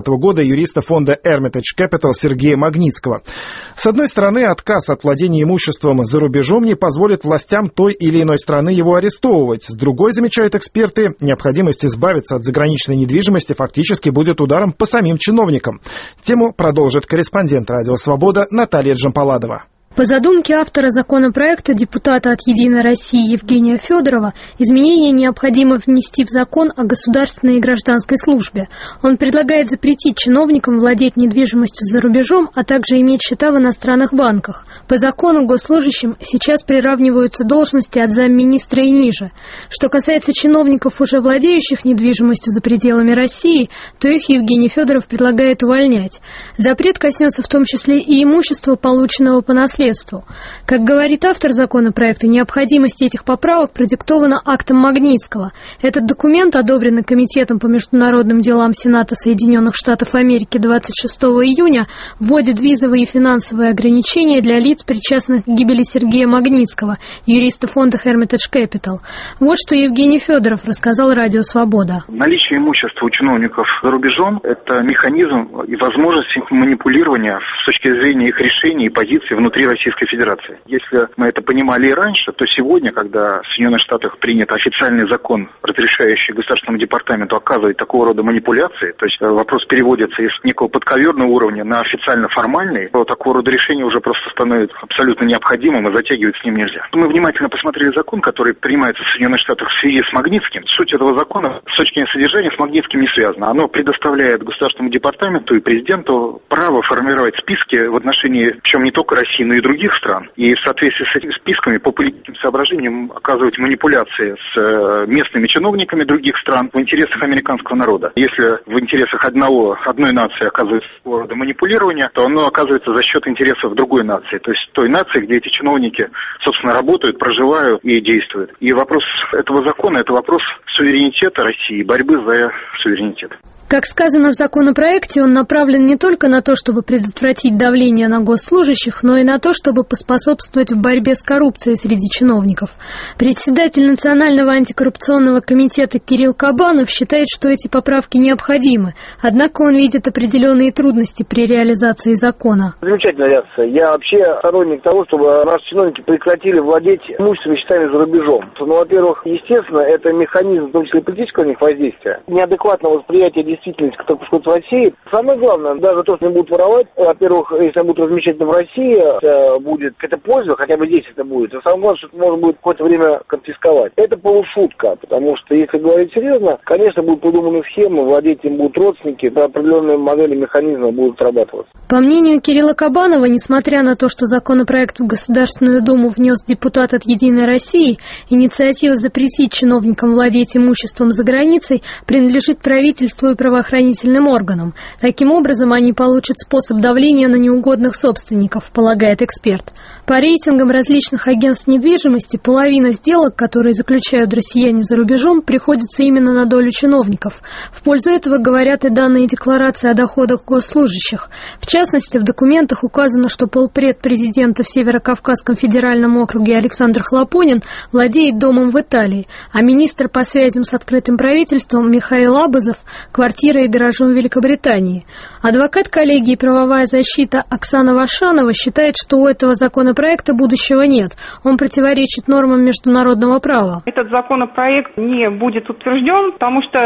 этого года юриста фонда Hermitage Capital Сергея Магнитского. С одной стороны, отказ от владения имуществом за рубежом не позволит властям той или иной страны его арестовывать. С другой, замечают эксперты, необходимость избавиться от заграничной недвижимости фактически будет ударом по самим чиновникам. Тему продолжит корреспондент «Радио Свобода» Наталья Джампаладова. По задумке автора законопроекта, депутата от «Единой России» Евгения Федорова, изменения необходимо внести в закон о государственной и гражданской службе. Он предлагает запретить чиновникам владеть недвижимостью за рубежом, а также иметь счета в иностранных банках. По закону госслужащим сейчас приравниваются должности от замминистра и ниже. Что касается чиновников, уже владеющих недвижимостью за пределами России, то их Евгений Федоров предлагает увольнять. Запрет коснется в том числе и имущества, полученного по наследству. Как говорит автор законопроекта, необходимость этих поправок продиктована актом Магнитского. Этот документ, одобренный Комитетом по международным делам Сената Соединенных Штатов Америки 26 июня, вводит визовые и финансовые ограничения для лиц, причастных к гибели Сергея Магнитского, юриста фонда Hermitage Capital. Вот что Евгений Федоров рассказал «Радио Свобода». Наличие имущества у чиновников за рубежом – это механизм и возможность их манипулирования с точки зрения их решений и позиций внутри Российской Федерации. Если мы это понимали и раньше, то сегодня, когда в Соединенных Штатах принят официальный закон, разрешающий Государственному департаменту оказывать такого рода манипуляции, то есть вопрос переводится из некого подковерного уровня на официально-формальный, то такого рода решение уже просто становится абсолютно необходимым и затягивать с ним нельзя. Мы внимательно посмотрели закон, который принимается в Соединенных Штатах в связи с Магнитским. Суть этого закона с точки зрения содержания с Магнитским не связана. Оно предоставляет Государственному департаменту и президенту право формировать списки в отношении, причем не только России, но и других стран. И в соответствии с этими списками по политическим соображениям оказывать манипуляции с местными чиновниками других стран в интересах американского народа. Если в интересах одной нации оказывается такого рода манипулирование, то оно оказывается за счет интересов другой нации. То есть той нации, где эти чиновники, собственно, работают, проживают и действуют. И вопрос этого закона – это вопрос суверенитета России, борьбы за суверенитет. Как сказано в законопроекте, он направлен не только на то, чтобы предотвратить давление на госслужащих, но и на то, чтобы поспособствовать в борьбе с коррупцией среди чиновников. Председатель Национального антикоррупционного комитета Кирилл Кабанов считает, что эти поправки необходимы, однако он видит определенные трудности при реализации закона. Замечательная реакция. Я вообще сторонник того, чтобы наши чиновники прекратили владеть имуществом и счетами за рубежом. Ну, во-первых, естественно, это механизм, в том числе политического на них воздействия, неадекватного восприятия действительности, которая происходит в России. Самое главное, даже то, что они будут воровать, во-первых, если они будут размещать в России, это будет какая-то польза, хотя бы здесь это будет. А самое главное, что это можно будет какое-то время конфисковать. Это полушутка, потому что, если говорить серьезно, конечно, будут придуманы схемы, владеть им будут родственники, определенные модели механизма будут срабатывать. По мнению Кирилла Кабанова, несмотря на то, что законопроект в Государственную Думу внес депутат от «Единой России», инициатива запретить чиновникам владеть имуществом за границей принадлежит правительству и правоохранительным органам. Таким образом, они получат способ давления на неугодных собственников, полагает эксперт. По рейтингам различных агентств недвижимости, половина сделок, которые заключают россияне за рубежом, приходится именно на долю чиновников. В пользу этого говорят и данные декларации о доходах госслужащих. В частности, в документах указано, что полпред президента в Северокавказском федеральном округе Александр Хлопонин владеет домом в Италии, а министр по связям с открытым правительством Михаил Абазов – квартирой и гаражом в Великобритании. Адвокат коллегии «Правовая защита» Оксана Вашанова считает, что у этого законопроекта будущего нет. Он противоречит нормам международного права. Этот законопроект не будет утвержден, потому что